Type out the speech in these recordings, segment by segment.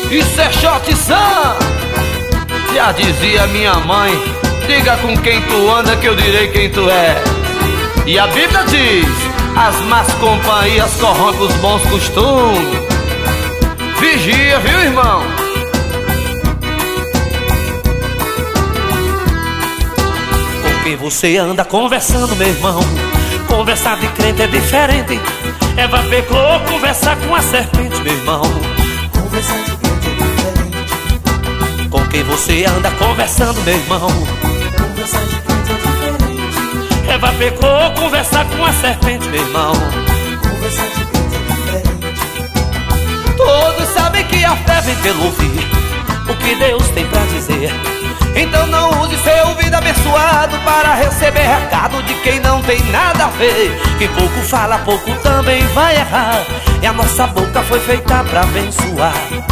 Isso é chotição. Já dizia minha mãe: diga com quem tu anda que eu direi quem tu é. E a Bíblia diz: as más companhias corrompem os bons costumes. Vigia, viu, irmão? Com quem você anda conversando, meu irmão? Conversar de crente é diferente. Eva pecou, conversar com a serpente, meu irmão. Conversar de crente é diferente. Com quem você anda conversando, meu irmão? Conversar de crente é diferente. Eva pecou, conversar com a serpente, meu irmão. Conversar de crente é diferente. Todos sabem que a fé vem pelo ouvir o que Deus tem pra dizer. Então não use seu ouvido abençoado para receber recado de quem não tem nada a ver. Quem pouco fala, pouco também vai errar. E a nossa boca foi feita pra abençoar.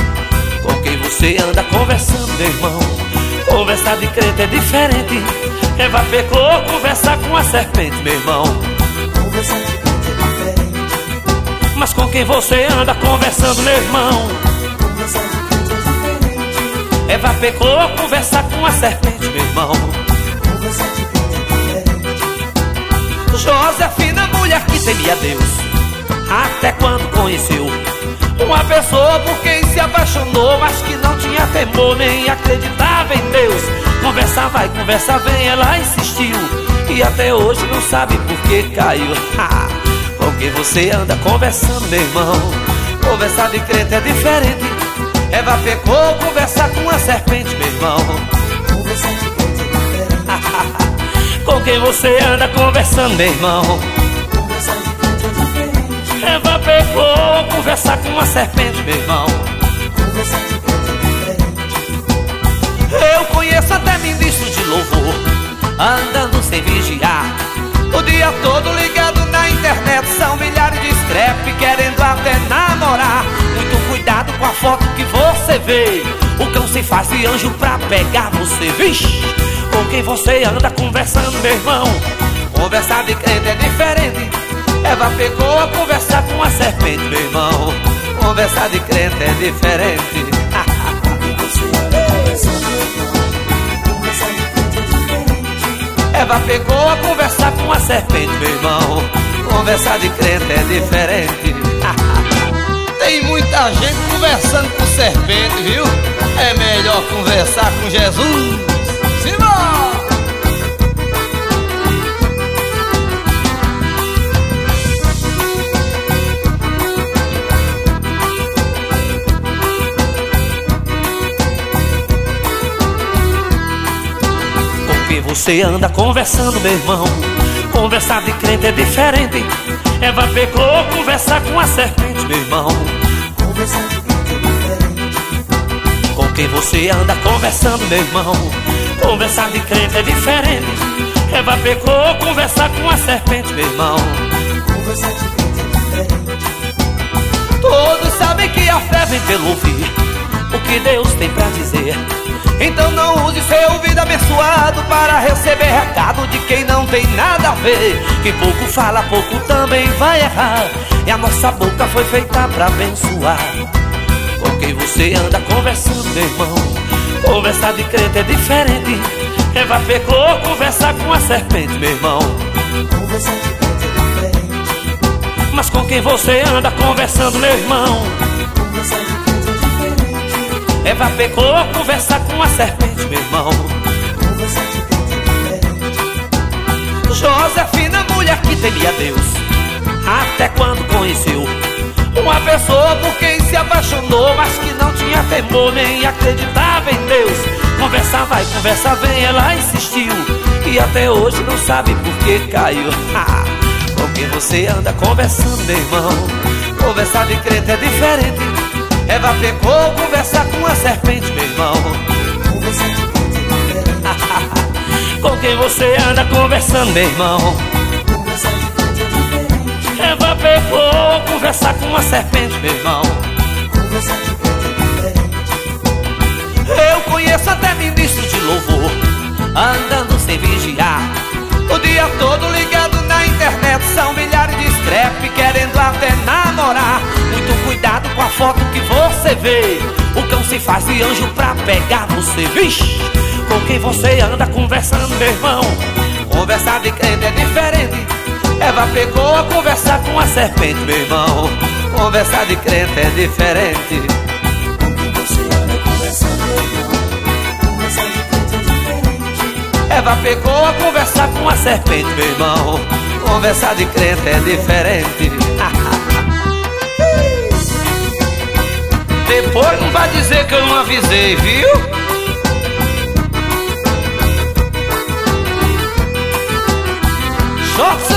Com quem você anda conversando, meu irmão? Conversar de crente é diferente. Eva pecou, conversar com a serpente, meu irmão. Conversar de crente é diferente. Mas com quem você anda conversando, meu irmão? Conversar de crente é diferente. Eva pecou, conversar com a serpente, meu irmão. Conversar de crente é diferente. Josefina, mulher que temia Deus, até quando conheceu uma pessoa por quem se apaixonou, mas que não tinha temor nem acreditava em Deus. Conversa vai, conversa vem, ela insistiu e até hoje não sabe por que caiu. Com quem você anda conversando, meu irmão? Conversar de crente é diferente. Eva pecou, conversar com a serpente, meu irmão. Conversar de crente é diferente. Com quem você anda conversando, meu irmão? Conversar de crente é diferente. Eva pecou, conversar com a serpente, meu irmão. Conversar de crente é diferente. Eu conheço até ministro de louvor andando sem vigiar, o dia todo ligado na internet. São milhares de scrap querendo até namorar. Muito cuidado com a foto que você vê. O cão se faz de anjo pra pegar você. Vixe, com quem você anda conversando, meu irmão? Conversar de crente é diferente. Eva pecou a conversar com a serpente, meu irmão. Conversar de crente é diferente. Eva pegou a conversar com a serpente, meu irmão. Conversar de crente é diferente. Tem muita gente conversando com serpente, viu? É melhor conversar com Jesus. Simbora! Você anda conversando, meu irmão? Conversar de crente é diferente. Eva pecou, conversar com a serpente, meu irmão. Conversar de crente é diferente. Com quem você anda conversando, meu irmão? Conversar de crente é diferente. Eva pecou, conversar com a serpente, meu irmão. Conversar de crente é diferente. Todos sabem que a fé vem pelo ouvir o que Deus tem pra dizer. Então não use seu ouvido abençoado para receber recado de quem não tem nada a ver. Quem pouco fala, pouco também vai errar. E a nossa boca foi feita pra abençoar. Com quem você anda conversando, meu irmão? Conversar de crente é diferente. Eva pecou, conversar com a serpente, meu irmão. Conversar de crente é diferente. Mas com quem você anda conversando, meu irmão? Conversar de crente é diferente. Eva pecou, conversar com a serpente, meu irmão. Conversar de crente é diferente. Josefina, mulher que temia Deus, até quando conheceu uma pessoa por quem se apaixonou, mas que não tinha temor nem acreditava em Deus. Conversa vai, conversa vem, ela insistiu e até hoje não sabe por que caiu. Com quem você anda conversando, meu irmão? Conversar de crente é diferente. Eva pecou, conversar com a serpente, meu irmão. Conversar de crente é diferente. Com quem você anda conversando, meu irmão? Conversar de crente é diferente. Eva pecou, conversar com a serpente, meu irmão. Conversar de crente é diferente. Eu conheço até ministro de louvor andando sem vigiar, o dia todo ligado na internet. São milhares de scrap querendo até namorar. Muito cuidado com a foto que você vê. O cão se se faz de anjo pra pegar você. Vixe, com quem você anda conversando, meu irmão? Conversar de crente é diferente. Eva pegou a conversar com a serpente, meu irmão. Conversar de crente é diferente. Com quem você anda conversando, meu irmão? Conversar de crente é diferente. Eva pegou a conversar com a serpente, meu irmão. Conversar de crente é diferente. Depois não vai dizer que eu não avisei, viu? Só